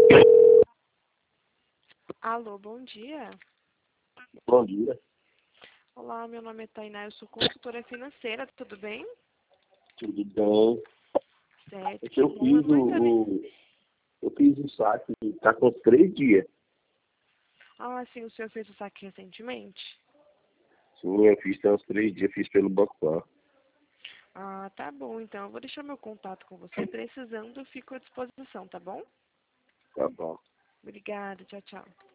Alô, bom dia. Bom dia, Olá, meu nome é Tainá, eu sou consultora financeira, tudo bem? tudo bem? Certo, É que que eu bom. fiz eu fiz o saque, está com 3 dias. Ah, sim, o senhor fez o saque recentemente? Sim, eu fiz tem uns 3 dias, fiz pelo Banco Pan. Ah, tá bom, então eu vou deixar meu contato com você. Precisando, eu fico à disposição, tá bom? Tá bom. Obrigada, tchau, tchau.